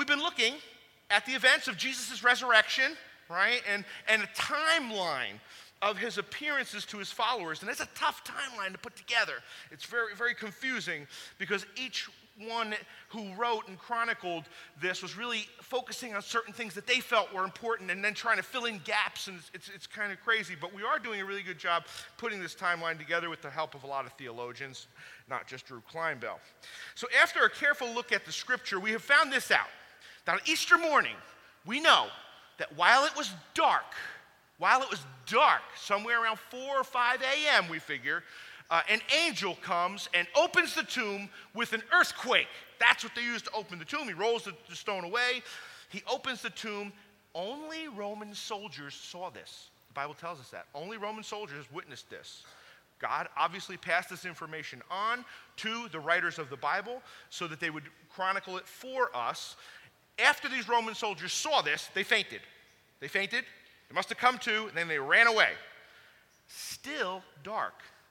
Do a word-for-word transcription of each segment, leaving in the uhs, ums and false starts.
we've been looking at the events of Jesus' resurrection, right? And, and a timeline of his appearances to his followers. And it's a tough timeline to put together. It's very, very confusing because each one who wrote and chronicled this was really focusing on certain things that they felt were important and then trying to fill in gaps, and it's, it's, it's kind of crazy. But we are doing a really good job putting this timeline together with the help of a lot of theologians, not just Drew Kleinbell. So after a careful look at the scripture, we have found this out. That on Easter morning, we know that while it was dark, while it was dark, somewhere around four or five a.m., we figure, Uh, an angel comes and opens the tomb with an earthquake. That's what they used to open the tomb. He rolls the, the stone away. He opens the tomb. Only Roman soldiers saw this. The Bible tells us that. Only Roman soldiers witnessed this. God obviously passed this information on to the writers of the Bible so that they would chronicle it for us. After these Roman soldiers saw this, they fainted. They fainted. They must have come to, and then they ran away. Still dark.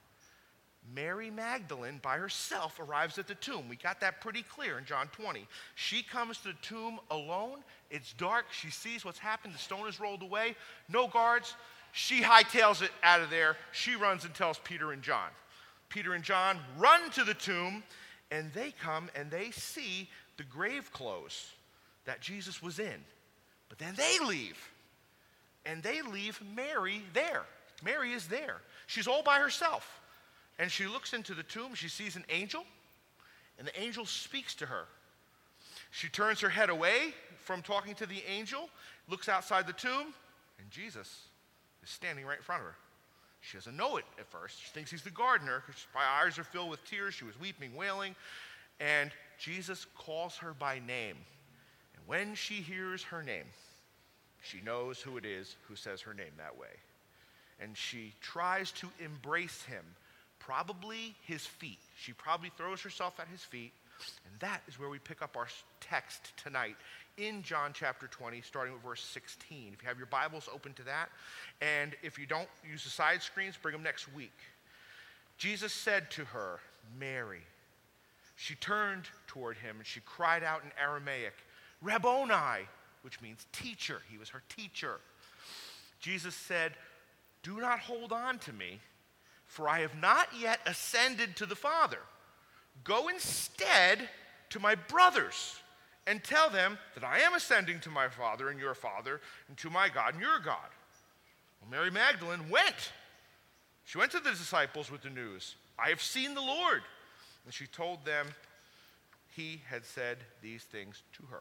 Mary Magdalene by herself arrives at the tomb. We got that pretty clear in John twenty. She comes to the tomb alone. It's dark. She sees what's happened. The stone is rolled away. No guards. She hightails it out of there. She runs and tells Peter and John. Peter and John run to the tomb, and they come and they see the grave clothes that Jesus was in. But then they leave, and they leave Mary there. Mary is there. She's all by herself. And she looks into the tomb, she sees an angel, and the angel speaks to her. She turns her head away from talking to the angel, looks outside the tomb, and Jesus is standing right in front of her. She doesn't know it at first. She thinks he's the gardener, because her eyes are filled with tears. She was weeping, wailing, and Jesus calls her by name. And when she hears her name, she knows who it is who says her name that way. And she tries to embrace him. Probably his feet. She probably throws herself at his feet, and that is where we pick up our text tonight in John chapter twenty, starting with verse sixteen. If you have your Bibles, open to that, and if you don't, use the side screens, bring them next week. Jesus said to her, Mary. She turned toward him, and she cried out in Aramaic, Rabboni, which means teacher. He was her teacher. Jesus said, do not hold on to me, for I have not yet ascended to the Father. Go instead to my brothers and tell them that I am ascending to my Father and your Father, and to my God and your God. Well, Mary Magdalene went. She went to the disciples with the news. I have seen the Lord. And she told them he had said these things to her.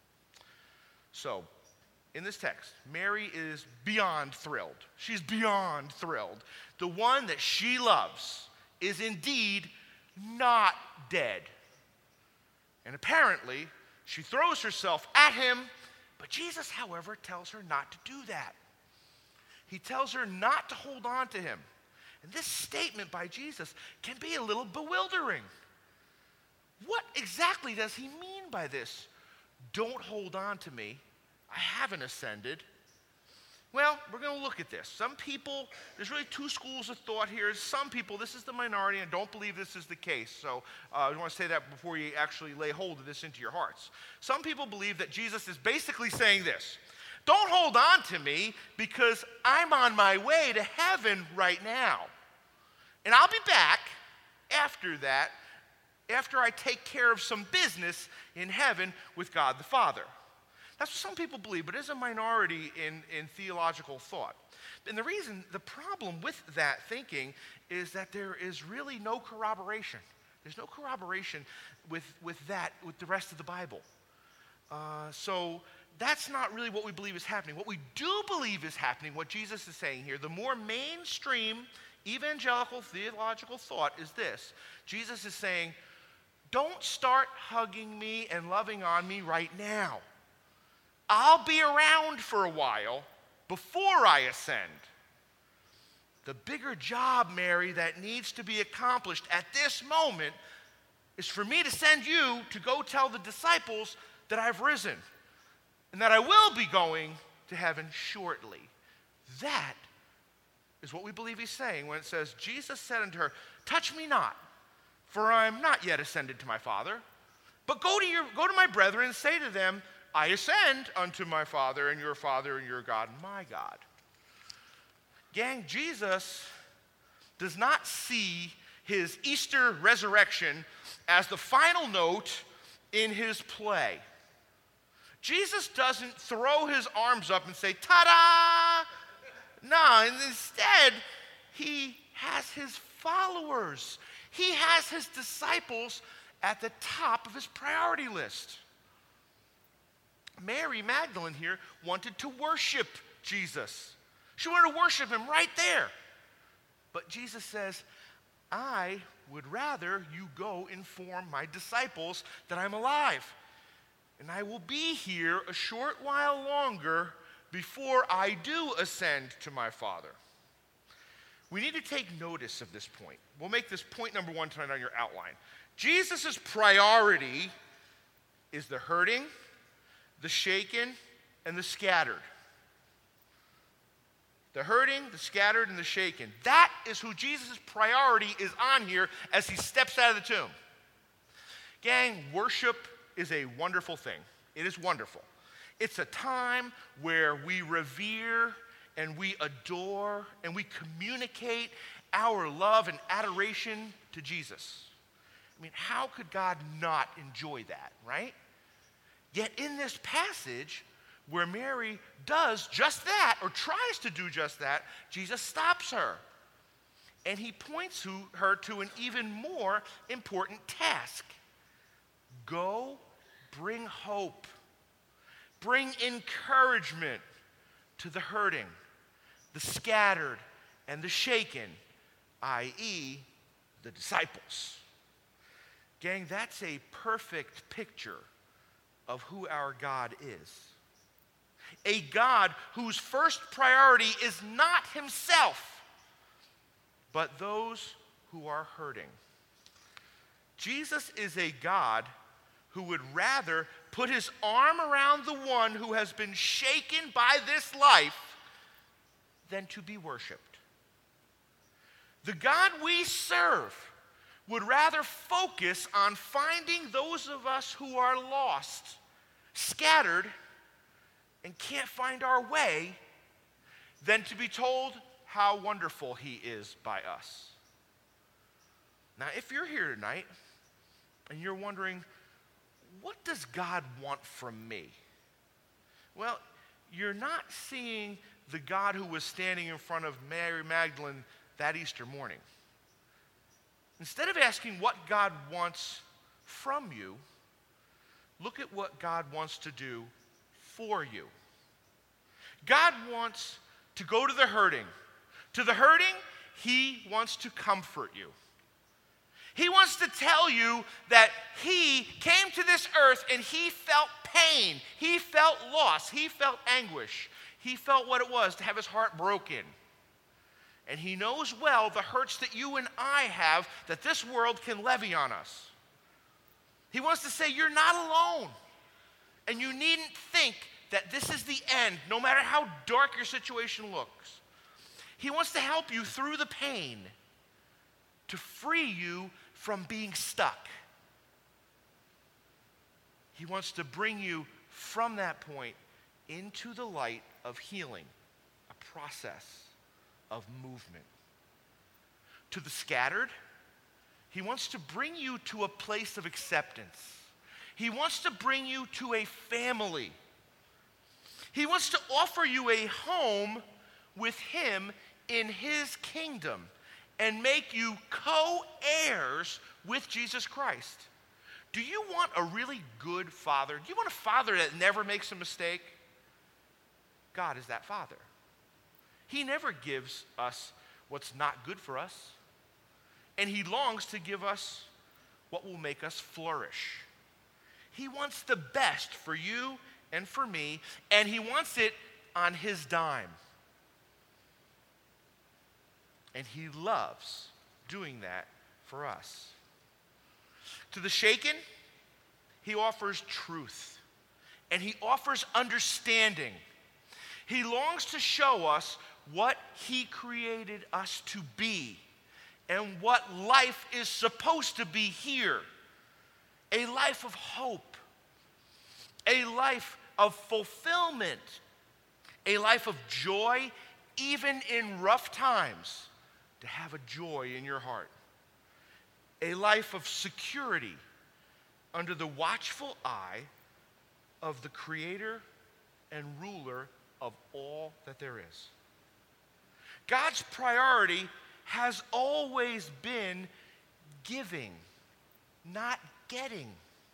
So, in this text, Mary is beyond thrilled. She's beyond thrilled. The one that she loves is indeed not dead. And apparently, she throws herself at him, but Jesus, however, tells her not to do that. He tells her not to hold on to him. And this statement by Jesus can be a little bewildering. What exactly does he mean by this? Don't hold on to me. I haven't ascended. Well, we're going to look at this. Some people, there's really two schools of thought here. Some people, this is the minority, and don't believe this is the case. So uh, I want to say that before you actually lay hold of this into your hearts. Some people believe that Jesus is basically saying this. Don't hold on to me because I'm on my way to heaven right now. And I'll be back after that, after I take care of some business in heaven with God the Father. That's what some people believe, but it's a minority in, in theological thought. And the reason, the problem with that thinking is that there is really no corroboration. There's no corroboration with, with that, with the rest of the Bible. Uh, so that's not really what we believe is happening. What we do believe is happening, what Jesus is saying here, the more mainstream evangelical theological thought is this. Jesus is saying, don't start hugging me and loving on me right now. I'll be around for a while before I ascend. The bigger job, Mary, that needs to be accomplished at this moment is for me to send you to go tell the disciples that I've risen and that I will be going to heaven shortly. That is what we believe he's saying when it says, Jesus said unto her, touch me not, for I am not yet ascended to my Father, but go to your go to my brethren and say to them, I ascend unto my Father and your Father and your God, my God. Gang, Jesus does not see his Easter resurrection as the final note in his play. Jesus doesn't throw his arms up and say, ta-da! No, instead, he has his followers. He has his disciples at the top of his priority list. Mary Magdalene here wanted to worship Jesus. She wanted to worship him right there. But Jesus says, I would rather you go inform my disciples that I'm alive. And I will be here a short while longer before I do ascend to my Father. We need to take notice of this point. We'll make this point number one tonight on your outline. Jesus' priority is the hurting, the shaken, and the scattered. The hurting, the scattered, and the shaken. That is who Jesus' priority is on here as he steps out of the tomb. Gang, worship is a wonderful thing. It is wonderful. It's a time where we revere and we adore and we communicate our love and adoration to Jesus. I mean, how could God not enjoy that, right? Yet in this passage, where Mary does just that, or tries to do just that, Jesus stops her. And he points to her to an even more important task. Go bring hope. Bring encouragement to the hurting, the scattered, and the shaken, that is the disciples. Gang, that's a perfect picture of who our God is. A God whose first priority is not himself, but those who are hurting. Jesus is a God who would rather put his arm around the one who has been shaken by this life than to be worshiped. The God we serve would rather focus on finding those of us who are lost, scattered, and can't find our way than to be told how wonderful he is by us. Now, if you're here tonight and you're wondering, what does God want from me? Well, you're not seeing the God who was standing in front of Mary Magdalene that Easter morning. Instead of asking what God wants from you, look at what God wants to do for you. God wants to go to the hurting. To the hurting, he wants to comfort you. He wants to tell you that he came to this earth and he felt pain. He felt loss. He felt anguish. He felt what it was to have his heart broken. And he knows well the hurts that you and I have that this world can levy on us. He wants to say, you're not alone. And you needn't think that this is the end, no matter how dark your situation looks. He wants to help you through the pain, to free you from being stuck. He wants to bring you from that point into the light of healing, a process of movement. To the scattered, he wants to bring you to a place of acceptance. He wants to bring you to a family. He wants to offer you a home with him in his kingdom and make you co-heirs with Jesus Christ. Do you want a really good father? Do you want a father that never makes a mistake? God is that father. He never gives us what's not good for us. And he longs to give us what will make us flourish. He wants the best for you and for me, and he wants it on his dime. And he loves doing that for us. To the shaken, he offers truth, and he offers understanding. He longs to show us what he created us to be and what life is supposed to be here. A life of hope. A life of fulfillment, a life of joy even in rough times, to have a joy in your heart, a life of security under the watchful eye of the Creator and ruler of all that there is. God's priority has always been giving, not getting.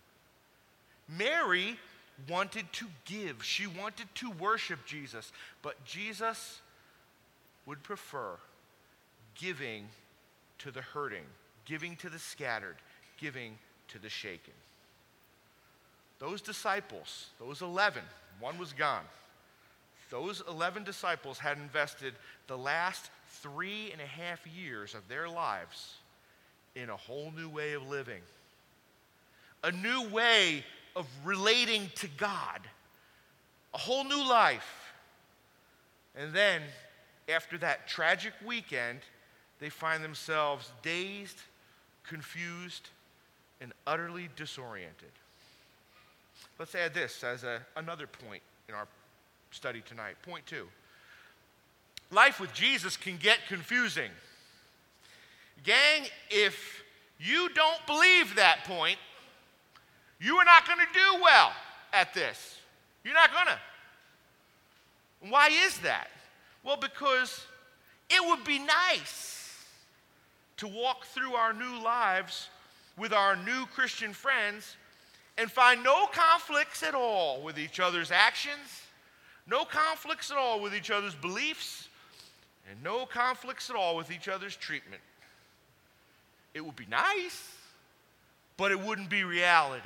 Mary wanted to give. She wanted to worship Jesus, but Jesus would prefer giving to the hurting, giving to the scattered, giving to the shaken. Those disciples, those eleven, one was gone. Those eleven disciples had invested the last three and a half years of their lives in a whole new way of living, a new way of relating to God, a whole new life. And then, after that tragic weekend, they find themselves dazed, confused, and utterly disoriented. Let's add this as a, another point in our study tonight. Point two. Life with Jesus can get confusing. Gang, if you don't believe that point, you are not going to do well at this. You're not going to. Why is that? Well, because it would be nice to walk through our new lives with our new Christian friends and find no conflicts at all with each other's actions, no conflicts at all with each other's beliefs, and no conflicts at all with each other's treatment. It would be nice, but it wouldn't be reality.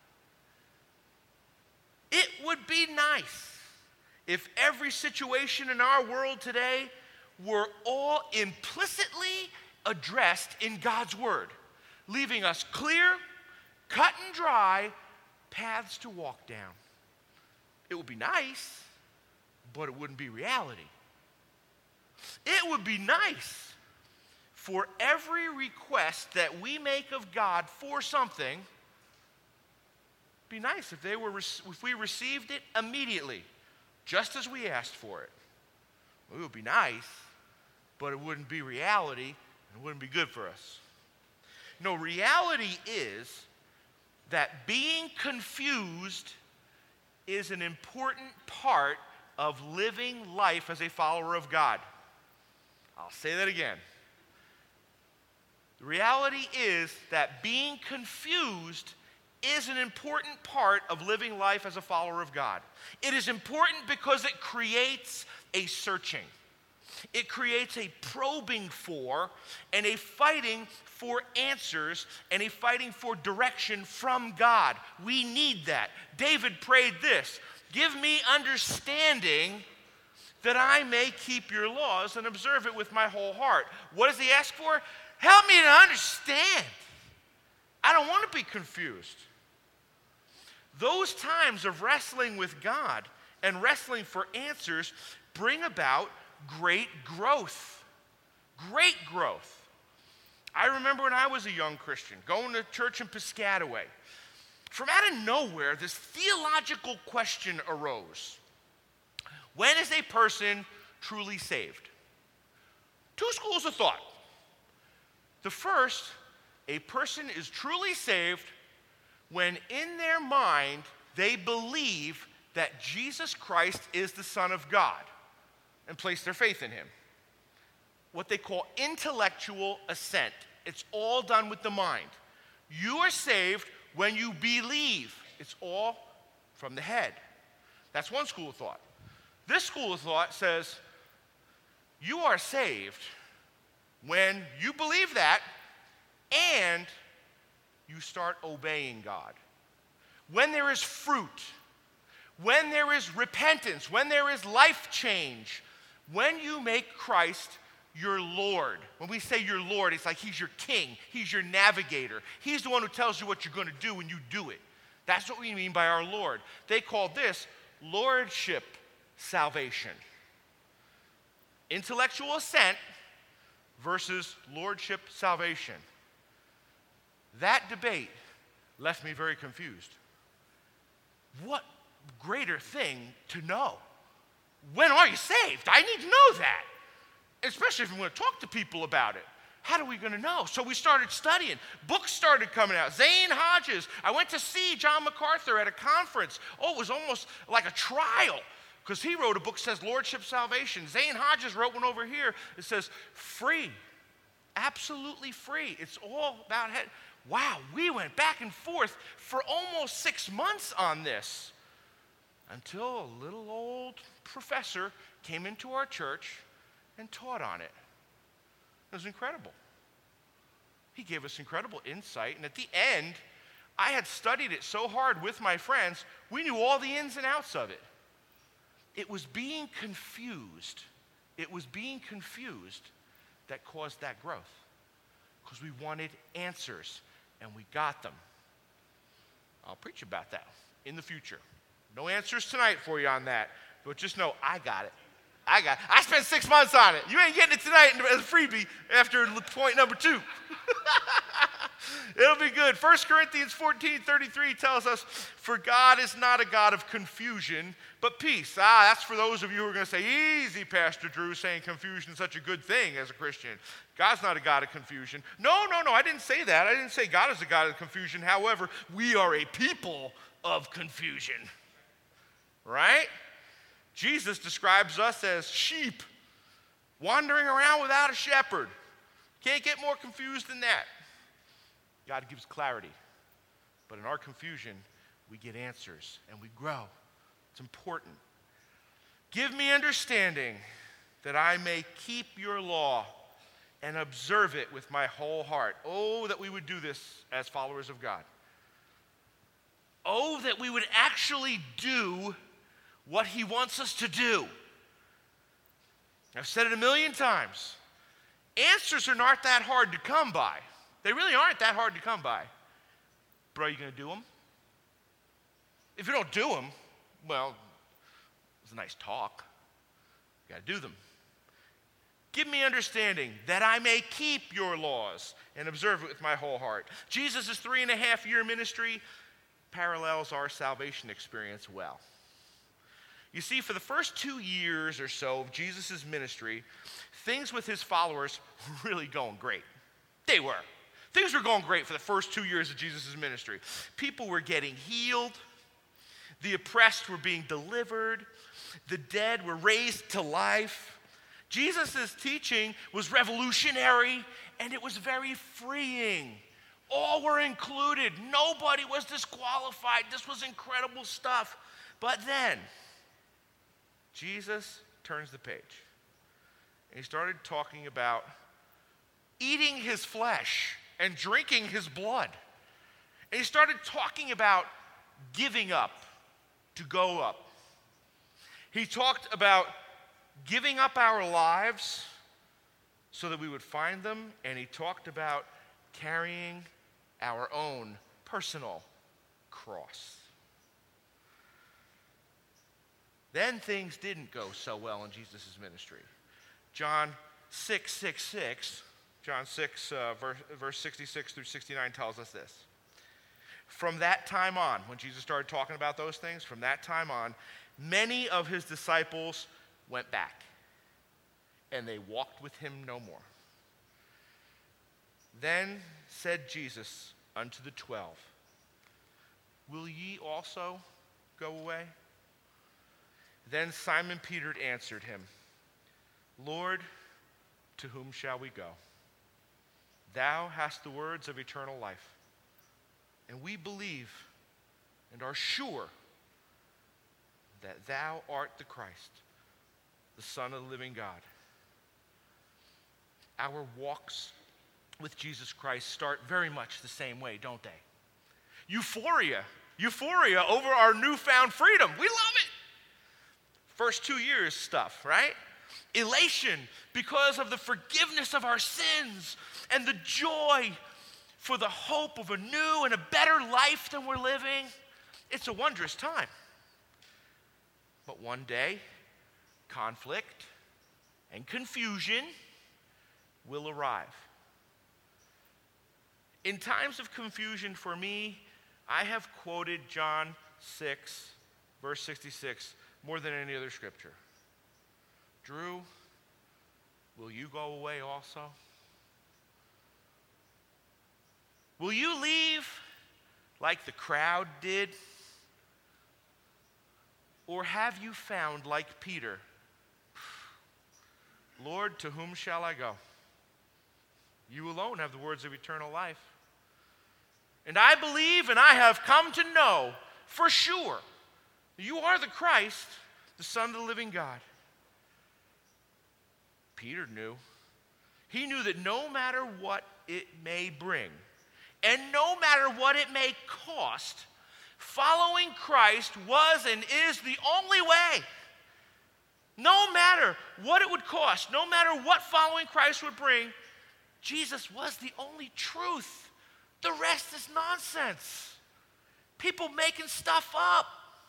It would be nice if every situation in our world today were all implicitly addressed in God's Word, leaving us clear, cut and dry paths to walk down. It would be nice, but it wouldn't be reality. It would be nice for every request that we make of God for something, be nice if they were if we received it immediately, just as we asked for it. It would be nice, but it wouldn't be reality, and it wouldn't be good for us. No, reality is that being confused is an important part of living life as a follower of God. I'll say that again. The reality is that being confused is an important part of living life as a follower of God. It is important because it creates a searching. It creates a probing for and a fighting for answers and a fighting for direction from God. We need that. David prayed this: give me understanding that I may keep your laws and observe it with my whole heart. What does he ask for? Help me to understand. I don't want to be confused. Those times of wrestling with God and wrestling for answers bring about great growth. Great growth. I remember when I was a young Christian, going to church in Piscataway. From out of nowhere, this theological question arose. When is a person truly saved? Two schools of thought. The first, a person is truly saved when in their mind they believe that Jesus Christ is the Son of God and place their faith in him. What they call intellectual assent. It's all done with the mind. You are saved when you believe. It's all from the head. That's one school of thought. This school of thought says you are saved when you believe that and you start obeying God. When there is fruit, when there is repentance, when there is life change, when you make Christ your Lord. When we say your Lord, it's like he's your king, he's your navigator. He's the one who tells you what you're going to do when you do it. That's what we mean by our Lord. They call this lordship salvation. Intellectual assent versus lordship salvation. That debate left me very confused. What, greater thing to know. When are you saved? I need to know that. Especially if we want to talk to people about it. How are we going to know? So we started studying. Books started coming out. Zane Hodges. I went to see John MacArthur at a conference. Oh, it was almost like a trial because he wrote a book that says Lordship Salvation. Zane Hodges wrote one over here. It says free. Absolutely free. It's all about head. Wow, we went back and forth for almost six months on this until a little old professor came into our church and taught on it. It was incredible. He gave us incredible insight, and at the end, I had studied it so hard with my friends, we knew all the ins and outs of it. It was being confused. It was being confused that caused that growth, because we wanted answers, and we got them. I'll preach about that in the future. No answers tonight for you on that, but just know I got it. I got it. I spent six months on it. You ain't getting it tonight as a freebie after point number two. It'll be good. First Corinthians fourteen thirty-three tells us, for God is not a God of confusion, but peace. Ah, that's for those of you who are going to say, easy, Pastor Drew, saying confusion is such a good thing as a Christian. God's not a God of confusion. No, no, no, I didn't say that. I didn't say God is a God of confusion. However, we are a people of confusion. Right? Jesus describes us as sheep wandering around without a shepherd. Can't get more confused than that. God gives clarity. But in our confusion, we get answers and we grow. It's important. Give me understanding that I may keep your law and observe it with my whole heart. Oh, that we would do this as followers of God. Oh, that we would actually do what he wants us to do. I've said it a million times. Answers are not that hard to come by. They really aren't that hard to come by. But are you going to do them? If you don't do them, well, it's a nice talk. You got to do them. Give me understanding that I may keep your laws and observe it with my whole heart. Jesus' three and a half year ministry parallels our salvation experience well. You see, for the first two years or so of Jesus' ministry, things with his followers were really going great. They were. Things were going great for the first two years of Jesus' ministry. People were getting healed. The oppressed were being delivered. The dead were raised to life. Jesus' teaching was revolutionary, and it was very freeing. All were included. Nobody was disqualified. This was incredible stuff. But then, Jesus turns the page, and he started talking about eating his flesh and drinking his blood. And he started talking about giving up to go up. He talked about giving up our lives so that we would find them, and he talked about carrying our own personal cross. Then things didn't go so well in Jesus' ministry. John six sixty-six, John six, uh, verse, verse sixty-six through sixty-nine tells us this. From that time on, when Jesus started talking about those things, from that time on, many of his disciples went back, and they walked with him no more. Then said Jesus unto the twelve, will ye also go away? Then Simon Peter answered him, Lord, to whom shall we go? Thou hast the words of eternal life, and we believe and are sure that thou art the Christ, the Son of the living God. Our walks with Jesus Christ start very much the same way, don't they? Euphoria, euphoria over our newfound freedom. We love it. First two years stuff, right? Elation because of the forgiveness of our sins and the joy for the hope of a new and a better life than we're living. It's a wondrous time. But one day, conflict and confusion will arrive. In times of confusion for me, I have quoted John six verse sixty-six, more than any other scripture. Drew, will you go away also? Will you leave like the crowd did? Or have you found, like Peter, Lord, to whom shall I go? You alone have the words of eternal life. And I believe and I have come to know for sure you are the Christ, the Son of the living God. Peter knew. He knew that no matter what it may bring, and no matter what it may cost, following Christ was and is the only way. No matter what it would cost, no matter what following Christ would bring, Jesus was the only truth. The rest is nonsense. People making stuff up.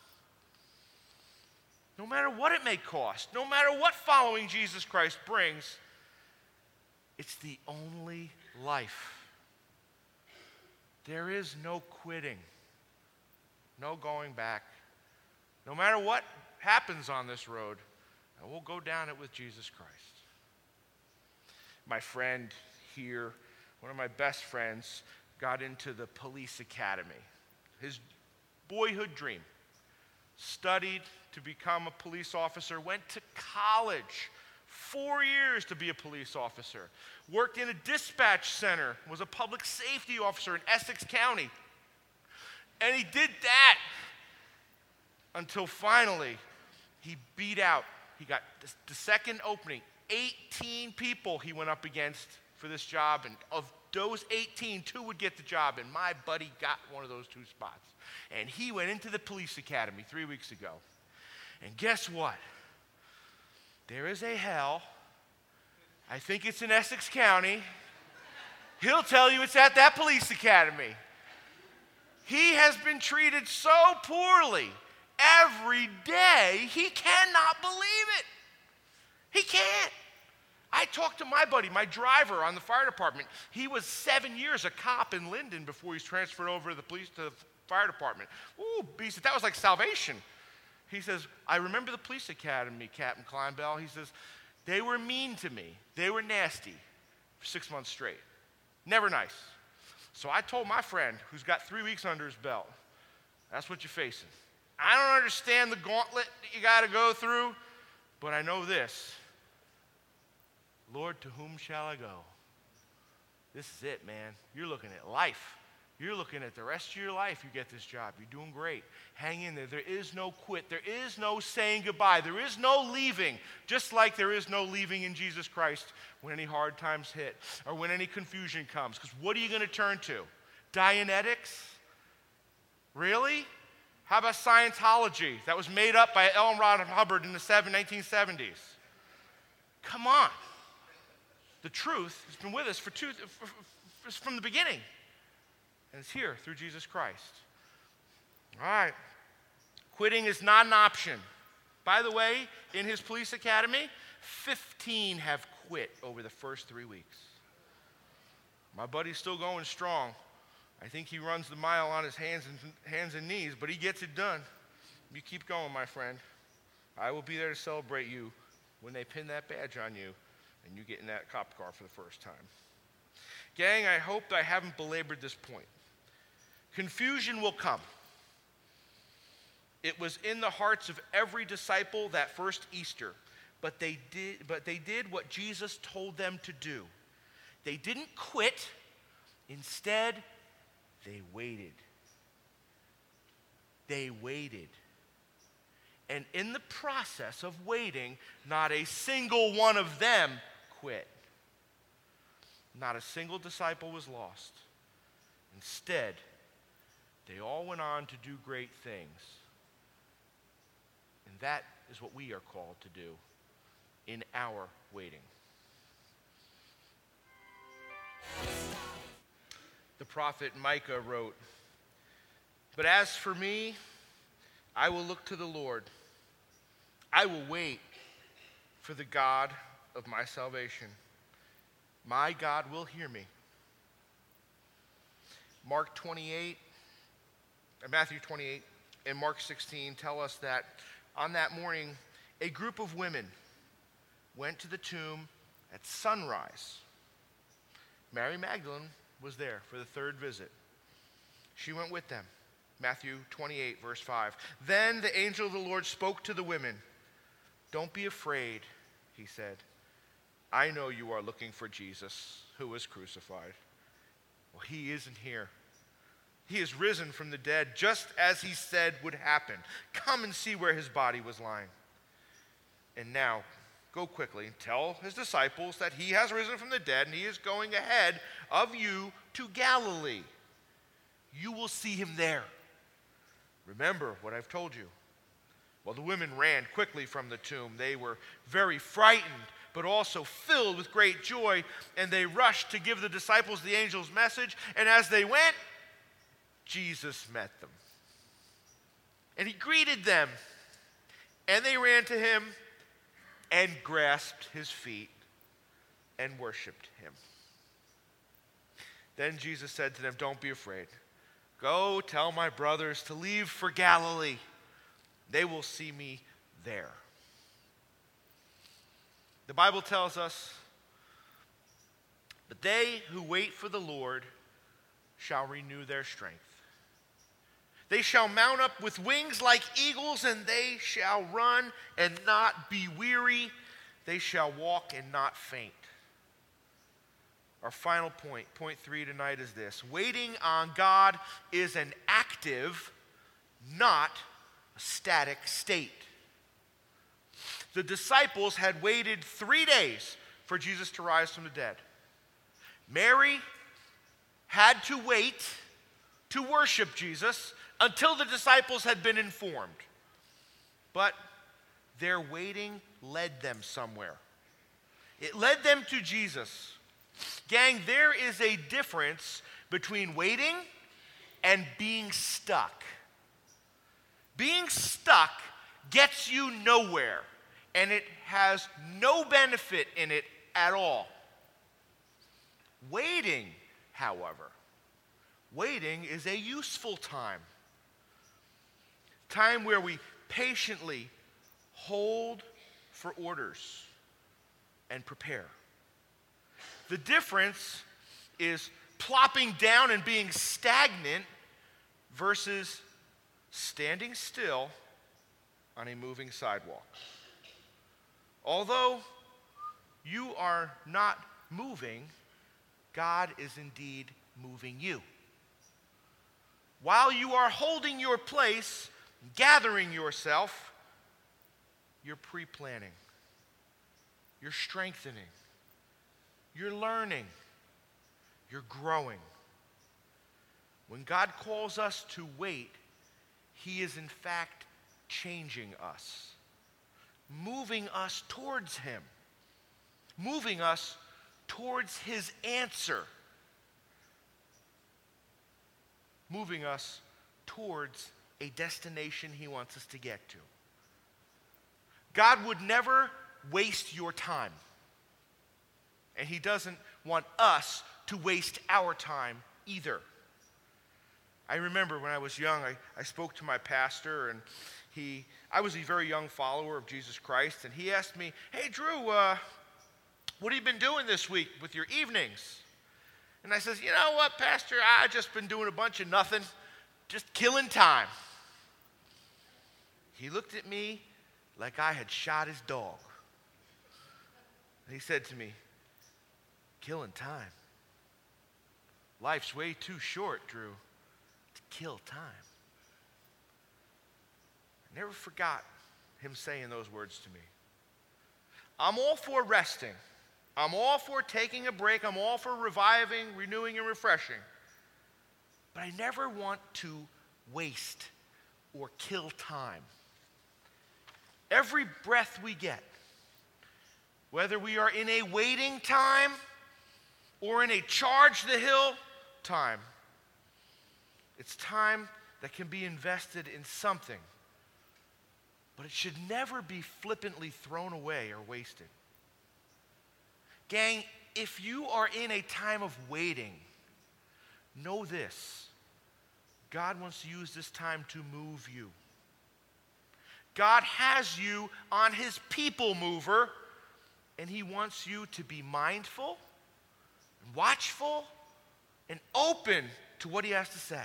No matter what it may cost, no matter what following Jesus Christ brings, it's the only life. There is no quitting, no going back. No matter what happens on this road, and we'll go down it with Jesus Christ. My friend here, one of my best friends, got into the police academy. His boyhood dream. Studied to become a police officer, went to college, four years to be a police officer, worked in a dispatch center, was a public safety officer in Essex County. And he did that until finally he beat out, he got the, the second opening, eighteen people he went up against for this job, and of those eighteen, two would get the job, and my buddy got one of those two spots. And he went into the police academy three weeks ago. And guess what? There is a hell. I think it's in Essex County. He'll tell you it's at that police academy. He has been treated so poorly every day, he cannot believe it. He can't. I talked to my buddy, my driver on the fire department. He was seven years a cop in Linden before he's transferred over to the police to the fire department. Ooh, he said, that was like salvation. He says, I remember the police academy, Captain Kleinbell. He says, they were mean to me. They were nasty for six months straight. Never nice. So I told my friend, who's got three weeks under his belt, that's what you're facing. I don't understand the gauntlet that you got to go through, but I know this. Lord, to whom shall I go? This is it, man. You're looking at life. You're looking at the rest of your life. You get this job. You're doing great. Hang in there. There is no quit. There is no saying goodbye. There is no leaving, just like there is no leaving in Jesus Christ when any hard times hit or when any confusion comes. Because what are you going to turn to? Dianetics? Really? How about Scientology that was made up by L. Ron Hubbard in the nineteen seventies? Come on. The truth has been with us for two, for, for, from the beginning. And it's here through Jesus Christ. All right. Quitting is not an option. By the way, in his police academy, fifteen have quit over the first three weeks. My buddy's still going strong. I think he runs the mile on his hands and, hands and knees, but he gets it done. You keep going, my friend. I will be there to celebrate you when they pin that badge on you and you get in that cop car for the first time. Gang, I hope that I haven't belabored this point. Confusion will come. It was in the hearts of every disciple that first Easter, but they did, but they did what Jesus told them to do. They didn't quit. Instead, they waited. They waited. And in the process of waiting, not a single one of them quit. Not a single disciple was lost. Instead, they all went on to do great things. And that is what we are called to do in our waiting. The prophet Micah wrote, "But as for me, I will look to the Lord. I will wait for the God of my salvation. My God will hear me." Mark twenty-eight, or Matthew twenty-eight, in Mark sixteen tell us that on that morning, a group of women went to the tomb at sunrise. Mary Magdalene was there for the third visit. She went with them. Matthew twenty-eight, verse five. Then the angel of the Lord spoke to the women. "Don't be afraid," he said. "I know you are looking for Jesus, who was crucified. Well, he isn't here. He is risen from the dead, just as he said would happen. Come and see where his body was lying. And now, go quickly and tell his disciples that he has risen from the dead, and he is going ahead of you to Galilee. You will see him there. Remember what I've told you." Well, the women ran quickly from the tomb. They were very frightened, but also filled with great joy, and they rushed to give the disciples the angel's message. And as they went, Jesus met them. And he greeted them, and they ran to him and grasped his feet and worshiped him. Then Jesus said to them, "Don't be afraid. Go tell my brothers to leave for Galilee. They will see me there." The Bible tells us, "But they who wait for the Lord shall renew their strength. They shall mount up with wings like eagles, and they shall run and not be weary. They shall walk and not faint." Our final point, point three tonight, is this: waiting on God is an active, not a static state. The disciples had waited three days for Jesus to rise from the dead. Mary had to wait to worship Jesus until the disciples had been informed. But their waiting led them somewhere. It led them to Jesus. Gang, there is a difference between waiting and being stuck. Being stuck gets you nowhere, and it has no benefit in it at all. Waiting, however, waiting is a useful time. Time where we patiently hold for orders and prepare. The difference is plopping down and being stagnant versus standing still on a moving sidewalk. Although you are not moving, God is indeed moving you. While you are holding your place, gathering yourself, you're pre-planning, you're strengthening, you're learning, you're growing. When God calls us to wait, he is in fact changing us, moving us towards him, moving us towards his answer, moving us towards a destination he wants us to get to. God would never waste your time, and he doesn't want us to waste our time either. I remember when I was young, I, I spoke to my pastor, and he, I was a very young follower of Jesus Christ, and he asked me, "Hey, Drew, uh, what have you been doing this week with your evenings?" And I says, "You know what, Pastor, I've just been doing a bunch of nothing, just killing time." He looked at me like I had shot his dog. And he said to me, "Killing time? Life's way too short, Drew, to kill time." I never forgot him saying those words to me. I'm all for resting. I'm all for taking a break. I'm all for reviving, renewing, and refreshing. But I never want to waste or kill time. Every breath we get, whether we are in a waiting time or in a charge the hill time, it's time that can be invested in something, but it should never be flippantly thrown away or wasted. Gang, if you are in a time of waiting, know this: God wants to use this time to move you. God has you on his people mover, and he wants you to be mindful, and watchful, and open to what he has to say.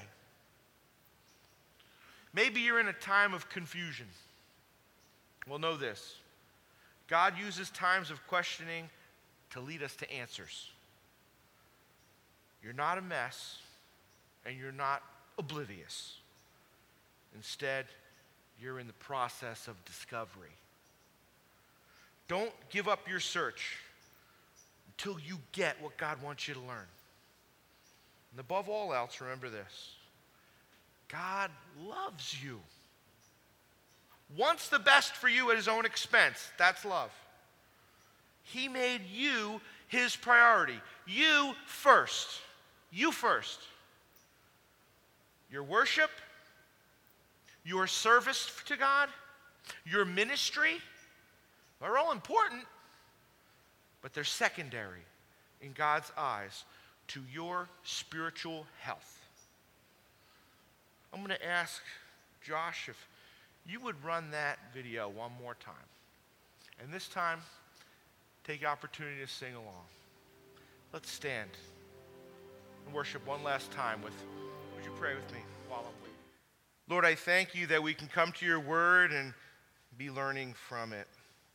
Maybe you're in a time of confusion. Well, know this. God uses times of questioning to lead us to answers. You're not a mess, and you're not oblivious. Instead, you're in the process of discovery. Don't give up your search until you get what God wants you to learn. And above all else, remember this. God loves you. Wants the best for you at his own expense. That's love. He made you his priority. You first. You first. Your worship, your service to God, your ministry are all important, but they're secondary in God's eyes to your spiritual health. I'm going to ask Josh if you would run that video one more time. And this time, take the opportunity to sing along. Let's stand and worship one last time with, would you pray with me while I'm waiting? Lord, I thank you that we can come to your word and be learning from it.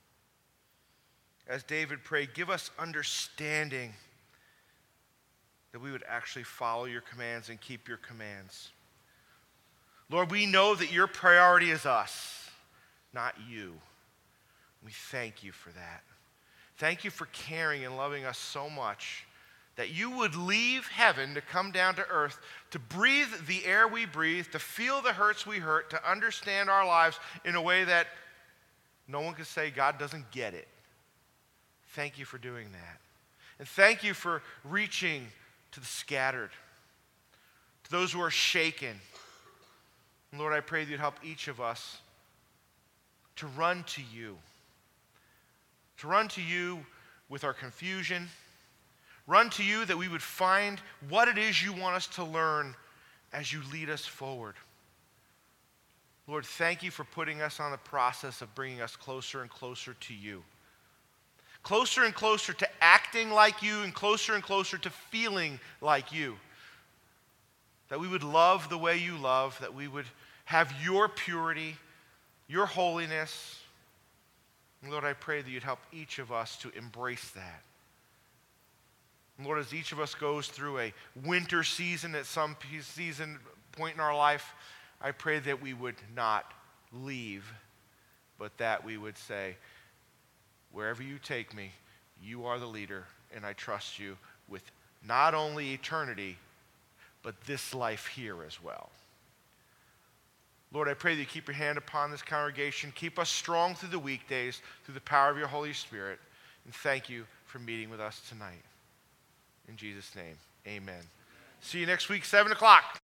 As David prayed, give us understanding that we would actually follow your commands and keep your commands. Lord, we know that your priority is us, not you. We thank you for that. Thank you for caring and loving us so much that you would leave heaven to come down to earth, to breathe the air we breathe, to feel the hurts we hurt, to understand our lives in a way that no one can say God doesn't get it. Thank you for doing that. And thank you for reaching to the scattered, to those who are shaken. And Lord, I pray that you'd help each of us to run to you, to run to you with our confusion, run to you that we would find what it is you want us to learn as you lead us forward. Lord, thank you for putting us on the process of bringing us closer and closer to you. Closer and closer to acting like you, and closer and closer to feeling like you. That we would love the way you love, that we would have your purity, your holiness. And Lord, I pray that you'd help each of us to embrace that. And Lord, as each of us goes through a winter season at some season point in our life, I pray that we would not leave, but that we would say, wherever you take me, you are the leader, and I trust you with not only eternity, but this life here as well. Lord, I pray that you keep your hand upon this congregation. Keep us strong through the weekdays, through the power of your Holy Spirit. And thank you for meeting with us tonight. In Jesus' name, amen. See you next week, seven o'clock.